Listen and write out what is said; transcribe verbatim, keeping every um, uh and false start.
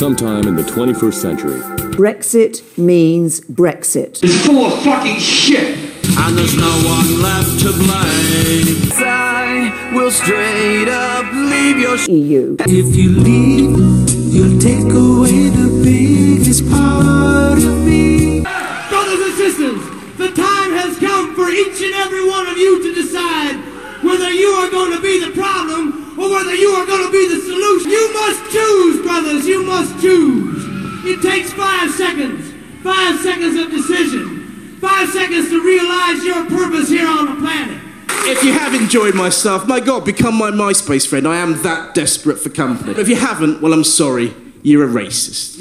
sometime in the twenty-first century. Brexit means Brexit. It's full of fucking shit. And there's no one left to blame. I will straight up leave your E U. If you leave, you'll take away the biggest part of me. Brothers and sisters, the time has come for each and every one of you to decide whether you are going to be the problem or whether you are going to be the solution. You must choose, brothers, you must choose. It takes five seconds, five seconds of decision, five seconds to realize your purpose here on the planet. If you have enjoyed my stuff, my God, become my MySpace friend. I am that desperate for company. But if you haven't, well, I'm sorry. You're a racist.